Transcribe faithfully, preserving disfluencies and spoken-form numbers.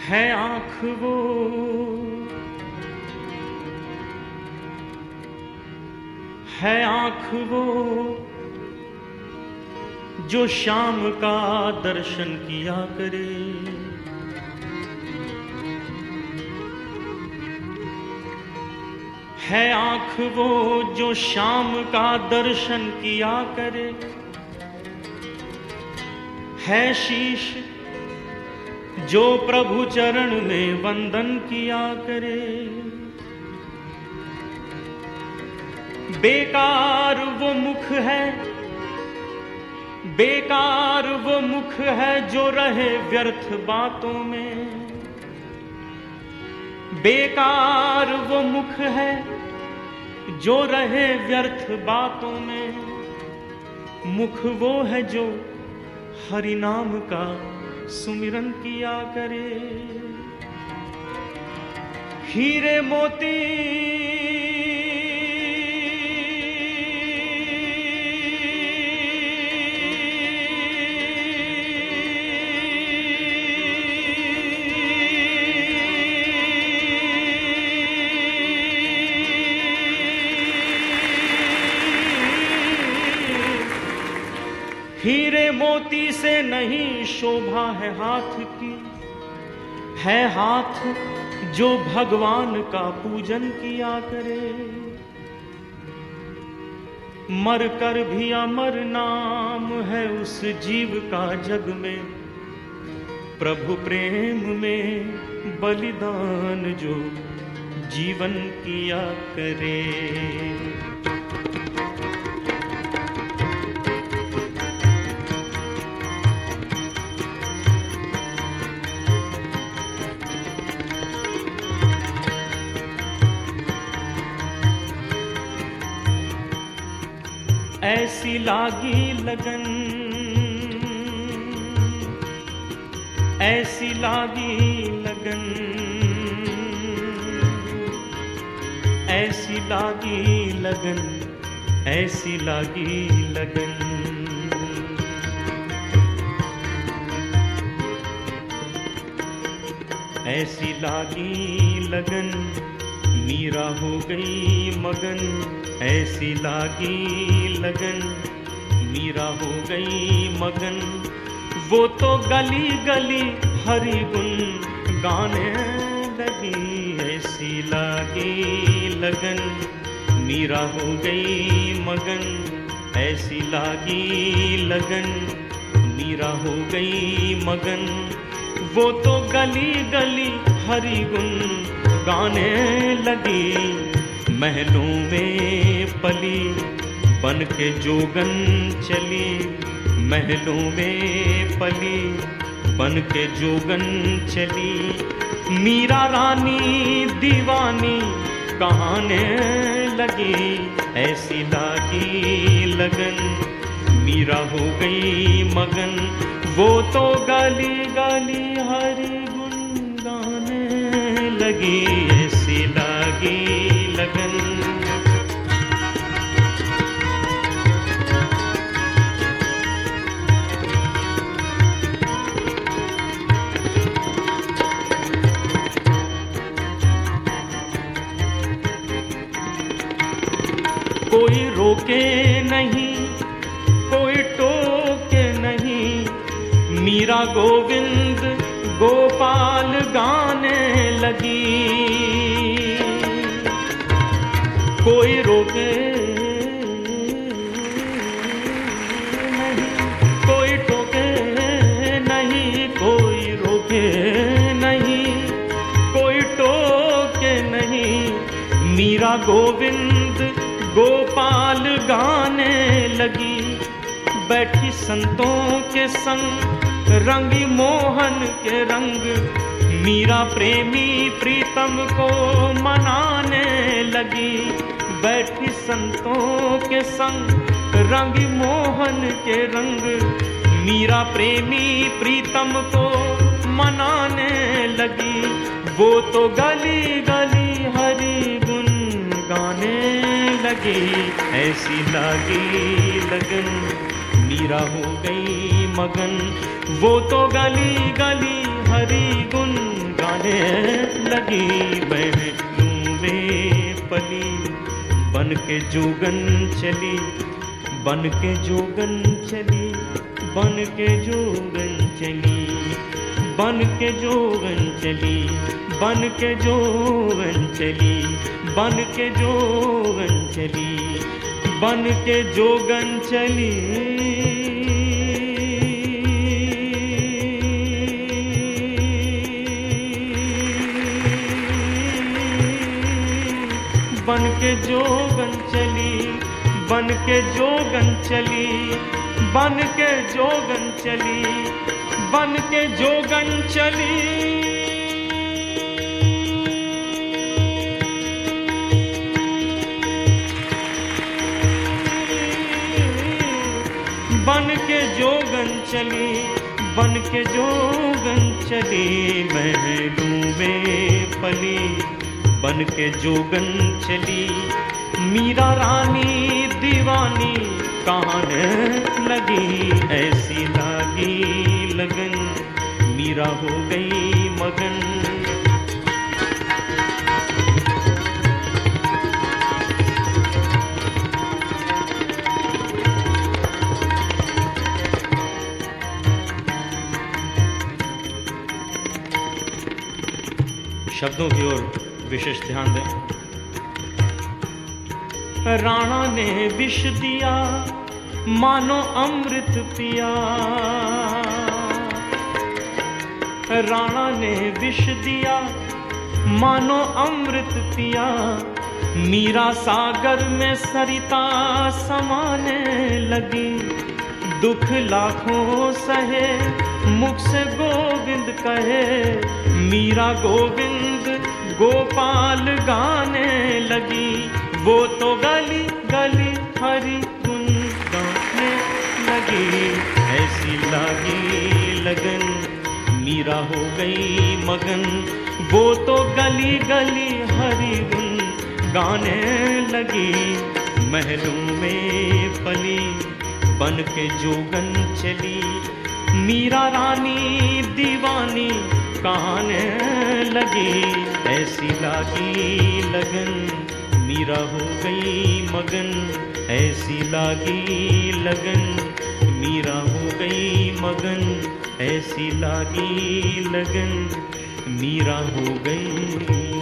है आँख वो है आँख वो जो शाम का दर्शन किया करे। है आँख वो जो शाम का दर्शन किया करे। है शीश जो प्रभु चरण में वंदन किया करे। बेकार वो मुख है, बेकार वो मुख है जो रहे व्यर्थ बातों में। बेकार वो मुख है जो रहे व्यर्थ बातों में। मुख वो है जो हरि नाम का सुमिरन किया करे। हीरे मोती हीरे मोती से नहीं शोभा है हाथ की। है हाथ जो भगवान का पूजन किया करे। मर कर भी अमर नाम है उस जीव का जग में। प्रभु प्रेम में बलिदान जो जीवन किया करे। ऐसी लागी लगन, ऐसी लागी लगन, ऐसी लागी लगन, ऐसी लागी लगन। ऐसी लागी लगन मीरा हो गई मगन। ऐसी लागी लगन मीरा हो गई मगन। वो तो गली गली हरि गुण गाने लगी। ऐसी लागी लगन मीरा हो गई मगन। ऐसी लागी लगन मीरा हो गई मगन। वो तो गली गली हरि गुण गाने लगी। महलों में पली बन के जोगन चली। महलों में पली बन के जोगन चली। मीरा रानी दीवानी कहाने लगी। ऐसी लागी लगन मीरा हो गई मगन। वो तो गली गली हरि गुण गाने लगी। ऐसी लागी लगन। कोई रोके नहीं, कोई टोके नहीं। मीरा गोविंद गोपाल गाने लगी। कोई रोके नहीं, कोई टोके नहीं, कोई रोके नहीं, कोई टोके नहीं। मीरा गोविंद गोपाल गाने लगी। बैठी संतों के संग रंगी मोहन के रंग। मीरा प्रेमी प्रीतम को मनाने लगी। बैठी संतों के संग रंगी मोहन के रंग। मीरा प्रेमी प्रीतम को मनाने लगी। वो तो गली गली हरि गुण गाने लगी। ऐसी लागी लगन मीरा हो गई मगन। वो तो गली गली हरि गुण गाने लगी, महलों में पली बन के जोगन चली, बन के जोगन चली, बन के जोगन चली, बन के जोगन चली, बन के जोगन चली, बन के जोगन चली, बन के जोगन चली। बन के जोगन चली, बन के जोगन चली, बन के जोगन चली, बन के जोगन चली। बन के जोगन चली, बन के जोगन चली, महलों में पली बन के जोगन चली। मीरा रानी दीवानी कान लगी, ऐसी लागी लगन, मीरा हो गई मगन। शब्दों की ओर विशेष ध्यान दें। राणा ने विष दिया मानो अमृत पिया, राणा ने विष दिया मानो अमृत पिया। मीरा सागर में सरिता समाने लगी, दुख लाखों सहे मुख से गोविंद कहे। मीरा गोविंद गोपाल गाने लगी, वो तो गली गली हरि गुण गाने लगी, ऐसी लागी लगन, मीरा हो गई मगन। वो तो गली गली हरि गुण गाने लगी, महलों में पली बन के जोगन चली। मीरा रानी दीवानी कहने लगी, ऐसी लागी लगन, मीरा हो गई मगन। ऐसी लागी लगन, मीरा हो गई मगन। ऐसी लागी लगन, मीरा हो गई